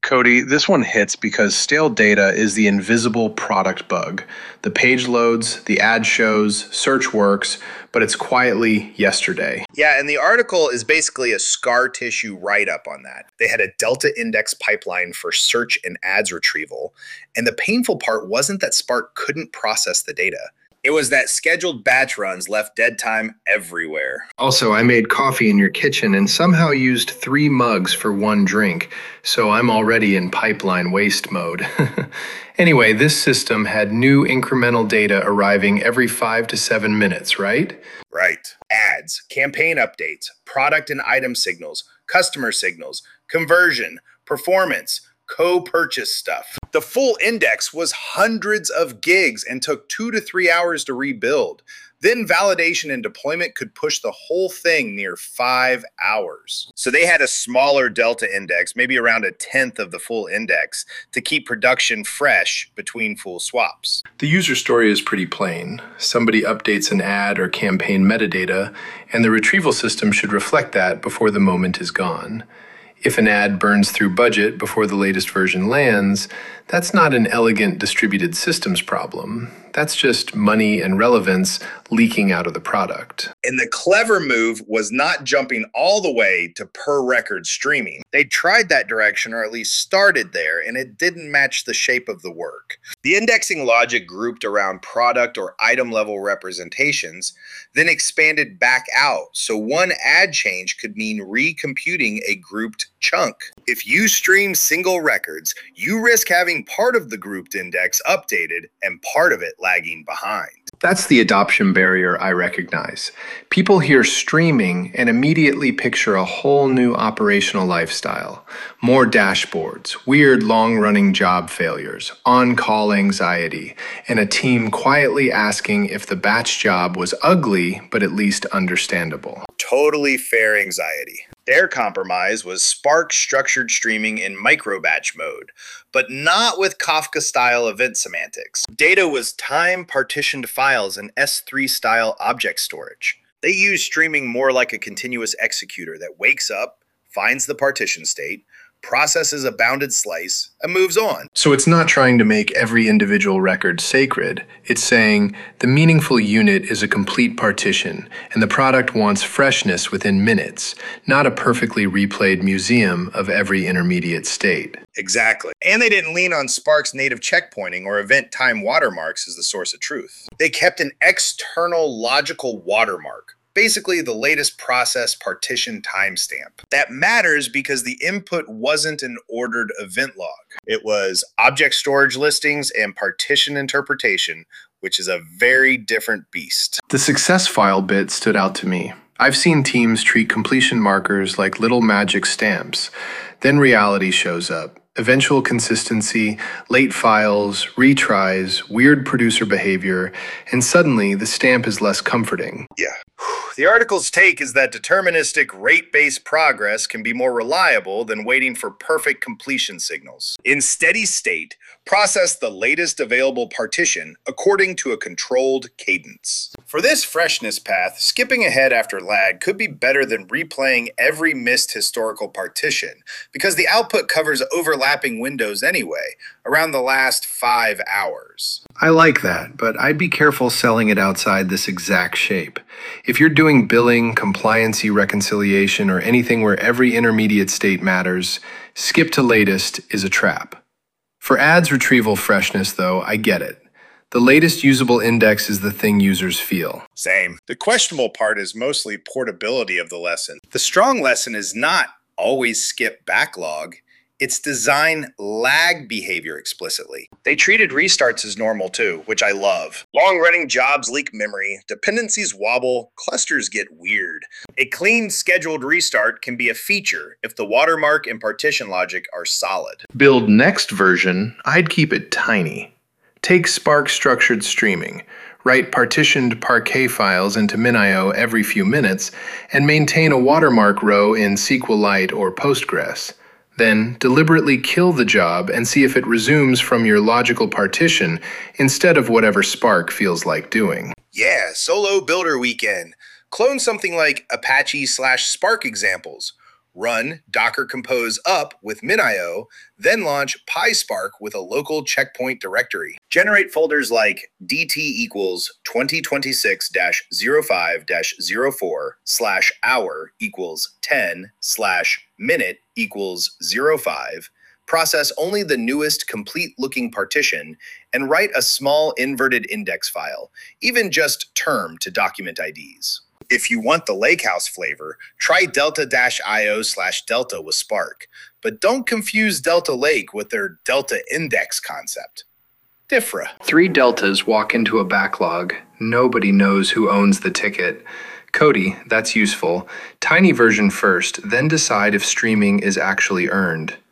Cody, this one hits because stale data is the invisible product bug. The page loads, the ad shows, search works, but it's quietly yesterday. Yeah, and the article is basically a scar tissue write-up on that. They had a Delta Index pipeline for search and ads retrieval, and the painful part wasn't that Spark couldn't process the data. It was that scheduled batch runs left dead time everywhere. Also, I made coffee in your kitchen and somehow used 3 mugs for 1 drink, so I'm already in pipeline waste mode. Anyway, this system had new incremental data arriving every 5 to 7 minutes, right? Right. Ads, campaign updates, product and item signals, customer signals, conversion, performance, co-purchase stuff. The full index was hundreds of gigs and took 2 to 3 hours to rebuild. Then validation and deployment could push the whole thing near 5 hours. So they had a smaller Delta Index, maybe around 1/10 of the full index, to keep production fresh between full swaps. The user story is pretty plain. Somebody updates an ad or campaign metadata, and the retrieval system should reflect that before the moment is gone. If an ad burns through budget before the latest version lands, that's not an elegant distributed systems problem. That's just money and relevance leaking out of the product. And the clever move was not jumping all the way to per record streaming. They tried that direction, or at least started there, and it didn't match the shape of the work. The indexing logic grouped around product or item level representations, then expanded back out, so one ad change could mean recomputing a grouped chunk. If you stream single records, you risk having part of the grouped index updated and part of it lagging behind. That's the adoption barrier I recognize. People hear streaming and immediately picture a whole new operational lifestyle. More dashboards, weird long-running job failures, on-call anxiety, and a team quietly asking if the batch job was ugly but at least understandable. Totally fair anxiety. Their compromise was Spark structured streaming in micro-batch mode, but not with Kafka-style event semantics. Data was time-partitioned files in S3-style object storage. They used streaming more like a continuous executor that wakes up, finds the partition state, processes a bounded slice, and moves on. So it's not trying to make every individual record sacred. It's saying the meaningful unit is a complete partition, and the product wants freshness within minutes, not a perfectly replayed museum of every intermediate state. Exactly. And they didn't lean on Spark's native checkpointing or event time watermarks as the source of truth. They kept an external logical watermark, basically the latest process partition timestamp. That matters because the input wasn't an ordered event log. It was object storage listings and partition interpretation, which is a very different beast. The success file bit stood out to me. I've seen teams treat completion markers like little magic stamps. Then reality shows up. Eventual consistency, late files, retries, weird producer behavior, and suddenly the stamp is less comforting. Yeah. The article's take is that deterministic rate-based progress can be more reliable than waiting for perfect completion signals. In steady state, process the latest available partition according to a controlled cadence. For this freshness path, skipping ahead after lag could be better than replaying every missed historical partition, because the output covers overlapping windows anyway, around the last 5 hours. I like that, but I'd be careful selling it outside this exact shape. If you're doing billing, compliancy reconciliation, or anything where every intermediate state matters, skip to latest is a trap. For ads retrieval freshness, though, I get it. The latest usable index is the thing users feel. Same. The questionable part is mostly portability of the lesson. The strong lesson is not always skip backlog. It's design lag behavior explicitly. They treated restarts as normal too, which I love. Long-running jobs leak memory, dependencies wobble, clusters get weird. A clean scheduled restart can be a feature if the watermark and partition logic are solid. Build next version, I'd keep it tiny. Take Spark structured streaming, write partitioned Parquet files into MinIO every few minutes, and maintain a watermark row in SQLite or Postgres. Then deliberately kill the job and see if it resumes from your logical partition instead of whatever Spark feels like doing. Yeah, solo builder weekend. Clone something like Apache/Spark examples. Run Docker Compose up with MinIO, then launch PySpark with a local checkpoint directory. Generate folders like dt equals 2026-05-04/hour equals 10/minute equals 05. Process only the newest complete-looking partition, and write a small inverted index file, even just term to document IDs. If you want the Lakehouse flavor, try delta-io/delta with Spark, but don't confuse Delta Lake with their Delta Index concept. DIFRA. 3 deltas walk into a backlog. Nobody knows who owns the ticket. Cody, that's useful. Tiny version first, then decide if streaming is actually earned.